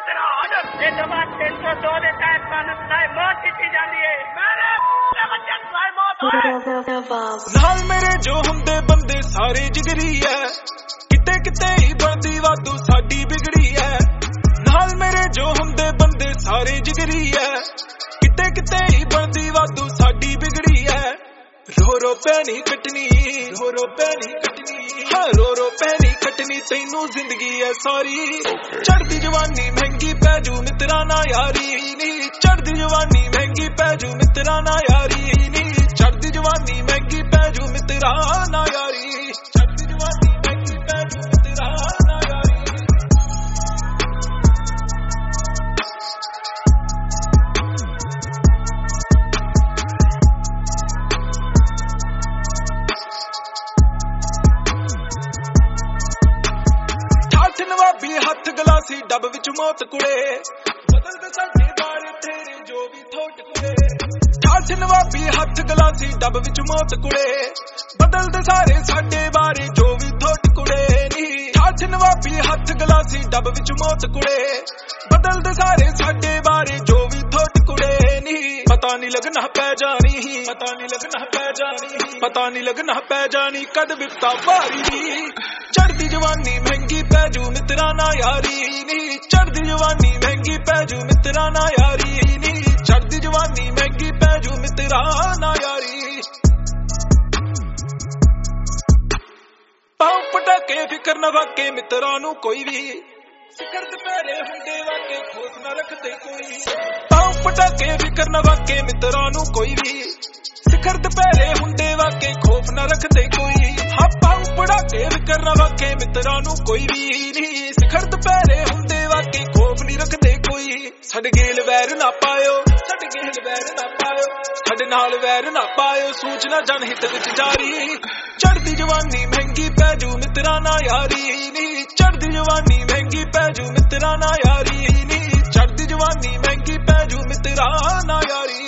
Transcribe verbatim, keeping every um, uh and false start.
नाल मेरे जो हुंदे बंदे सारे जिगरी है किते किते ही बनदी वादू साडी बिगड़ी है नाल मेरे जो हुंदे बंदे सारे जिगरी है किते किते ही बनदी वादू साडी बिगड़ी है रो रो पैनी कटनी रो रो पैनी कटनी हाँ रो रो पैनी कटनी तैनू जिंदगी है सारी चढ़दी जवानी महंगी पैजू मित्रा ना यारी नी चढ़दी जवानी महंगी पैजू मित्रा ना यारी नी चढ़दी जवानी महंगी पैजू मित्रा ना यारी चढ़दी जवानी महंगी पैजू मित्रा ना यारी ठाठ नवाबी हथ गलासी डब विच मौत कुड़े बदलदे साडे बारे तेरे जो भी थोट कुड़े ठाठ नवाबी हथ गलासी डब विच मौत कुड़े बदलदे सारे साडे बारे जो भी थोट कुड़े नी ठाठ नवाबी हथ गलासी डब विच मौत कुड़े बदलदे सारे साडे बारे जो भी थोट कुड़े नी पता नहीं लगना पै जानी पता नहीं लगना पै जानी पता नहीं लगना पै जानी कद बिपता भारी चढ़दी जवानी महंगी पैजू मित्रा ना यारी नी चढ़दी जवानी महंगी पैजू मित्रा ना यारी नी चढ़दी जवानी महंगी पैजू मित्रा ना यारी पाँव पटाके फिकर न वाके मित्रा नू कोई भी सिखर दुपहरे हुंदे वाके खोस न रखते कोई पाँव पटाके फिकर न वाके मित्रा नू कोई भी सिखर दुपहरे हुंदे वाके खौफ न रखते कोई हाँ पाँव पटाके फिकर न वाके मित्रा नू कोई भी नहीं सिखर दुपहरे हुंदे वाके खौफ नहीं रखते कोई साडे गेल वैर ना पायो साडे गेल वैर ना पायो साडे नाल वैर ना पायो सूचना जनहित विच जारी चढ़दी जवानी महंगी पैजू मित्रा ना यारी नी चढ़दी जवानी महंगी पैजू मित्रा ना यारी नी चढ़दी जवानी महंगी पैजू मित्रा ना यारी